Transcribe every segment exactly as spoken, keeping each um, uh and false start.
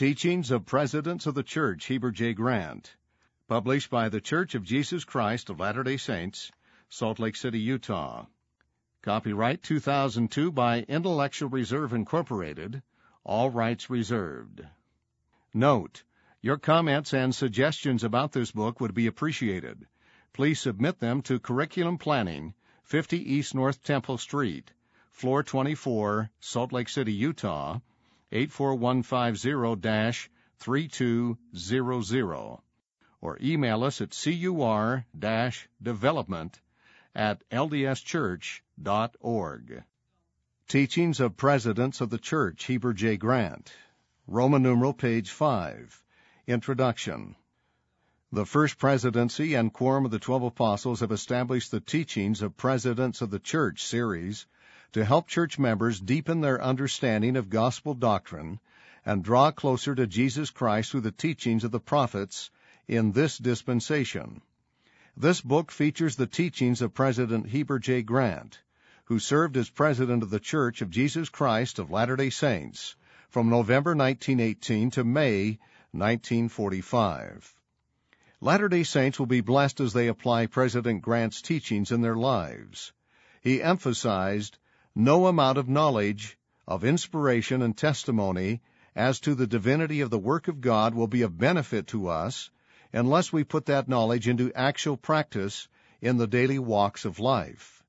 Teachings of Presidents of the Church, Heber J. Grant, published by The Church of Jesus Christ of Latter-day Saints, Salt Lake City, Utah. Copyright two thousand two by Intellectual Reserve Incorporated, all rights reserved. Note: your comments and suggestions about this book would be appreciated. Please submit them to Curriculum Planning, fifty East North Temple Street, floor twenty-four, Salt Lake City, Utah, eight four one five zero dash three two zero zero, or email us at cur dash development at l d s church dot org. Teachings of Presidents of the Church, Heber J. Grant, Roman numeral, page five. Introduction. The First Presidency and Quorum of the Twelve Apostles have established the Teachings of Presidents of the Church series to help church members deepen their understanding of gospel doctrine and draw closer to Jesus Christ through the teachings of the prophets in this dispensation. This book features the teachings of President Heber J. Grant, who served as president of the Church of Jesus Christ of Latter-day Saints from November nineteen eighteen to May nineteen forty-five. Latter-day Saints will be blessed as they apply President Grant's teachings in their lives. He emphasized, no amount of knowledge, of inspiration and testimony as to the divinity of the work of God will be of benefit to us unless we put that knowledge into actual practice in the daily walks of life.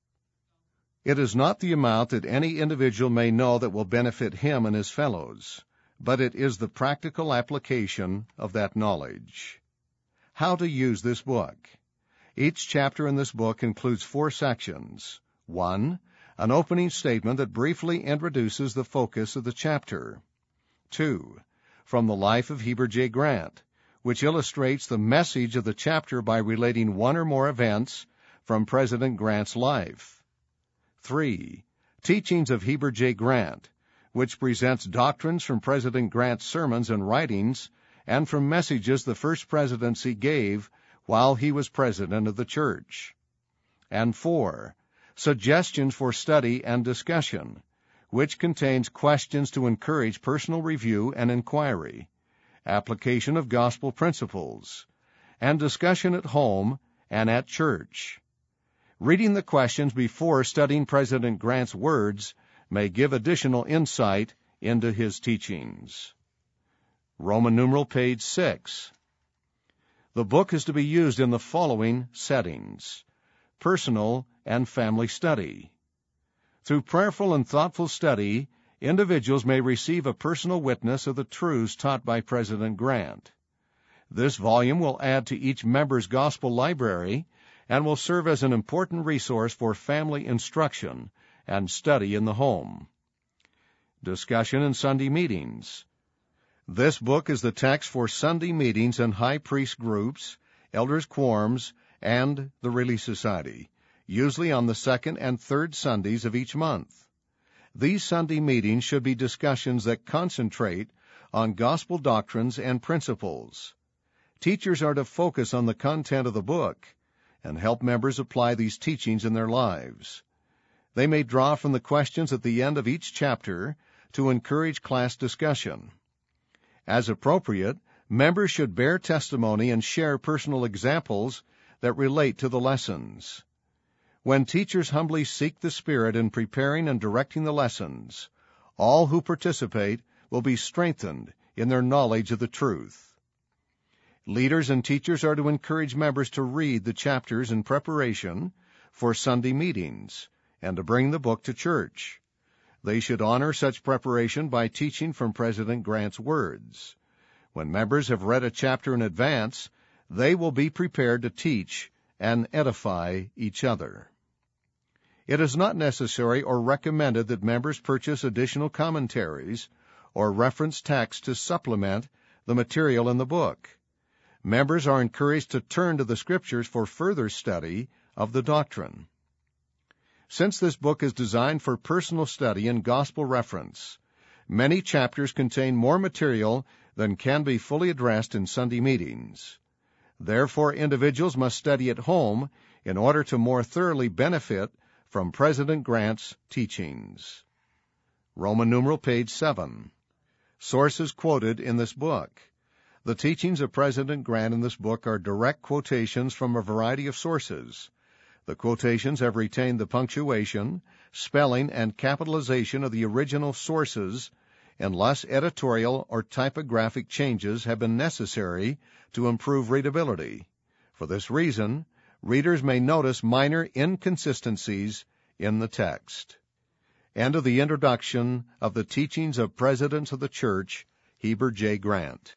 It is not the amount that any individual may know that will benefit him and his fellows, but it is the practical application of that knowledge. How to use this book. Each chapter in this book includes four sections. One, an opening statement that briefly introduces the focus of the chapter. Two, from the life of Heber J. Grant, which illustrates the message of the chapter by relating one or more events from President Grant's life. Three, teachings of Heber J. Grant, which presents doctrines from President Grant's sermons and writings and from messages the First Presidency gave while he was president of the church. And four, suggestions for study and discussion, which contains questions to encourage personal review and inquiry, application of gospel principles, and discussion at home and at church. Reading the questions before studying President Grant's words may give additional insight into his teachings. Roman numeral, page six. The book is to be used in the following settings: personal and family study. Through prayerful and thoughtful study, individuals may receive a personal witness of the truths taught by President Grant. This volume will add to each member's gospel library and will serve as an important resource for family instruction and study in the home. Discussion in Sunday meetings. This book is the text for Sunday meetings and high priest groups, elders' quorums, and the Relief Society, usually on the second and third Sundays of each month. These Sunday meetings should be discussions that concentrate on gospel doctrines and principles. Teachers are to focus on the content of the book and help members apply these teachings in their lives. They may draw from the questions at the end of each chapter to encourage class discussion. As appropriate, members should bear testimony and share personal examples that relate to the lessons. When teachers humbly seek the Spirit in preparing and directing the lessons, all who participate will be strengthened in their knowledge of the truth. Leaders and teachers are to encourage members to read the chapters in preparation for Sunday meetings and to bring the book to church. They should honor such preparation by teaching from President Grant's words. When members have read a chapter in advance, they will be prepared to teach and edify each other. It is not necessary or recommended that members purchase additional commentaries or reference texts to supplement the material in the book. Members are encouraged to turn to the Scriptures for further study of the doctrine. Since this book is designed for personal study and gospel reference, many chapters contain more material than can be fully addressed in Sunday meetings. Therefore, individuals must study at home in order to more thoroughly benefit from President Grant's teachings. Roman numeral, page seven. Sources quoted in this book. The teachings of President Grant in this book are direct quotations from a variety of sources. The quotations have retained the punctuation, spelling, and capitalization of the original sources, unless editorial or typographic changes have been necessary to improve readability. For this reason, readers may notice minor inconsistencies in the text. End of the introduction of the Teachings of Presidents of the Church, Heber J. Grant.